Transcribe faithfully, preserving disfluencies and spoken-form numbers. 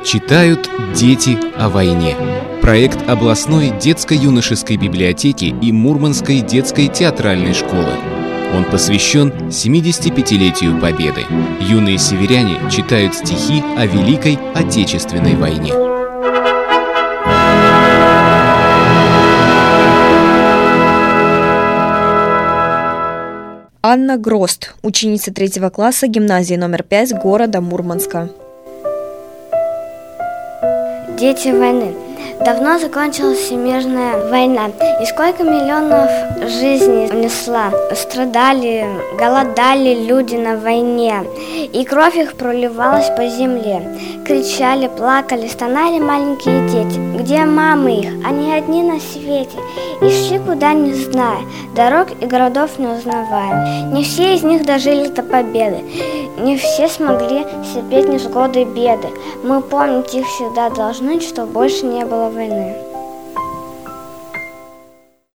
Читают дети о войне. Проект областной детско-юношеской библиотеки и Мурманской детской театральной школы. Он посвящен семидесятипятилетию Победы. Юные северяне читают стихи о Великой Отечественной войне. Анна Грост, ученица третьего класса гимназии номер пять города Мурманска. Дети войны. Давно закончилась Всемирная война, и сколько миллионов жизней унесла. Страдали, голодали люди на войне, и кровь их проливалась по земле. Кричали, плакали, стонали маленькие дети. Где мамы их? Они одни на свете. И шли куда не зная, дорог и городов не узнавая. Не все из них дожили до победы, не все смогли терпеть невзгоды и беды. Мы помнить их всегда должны, что больше не было войны.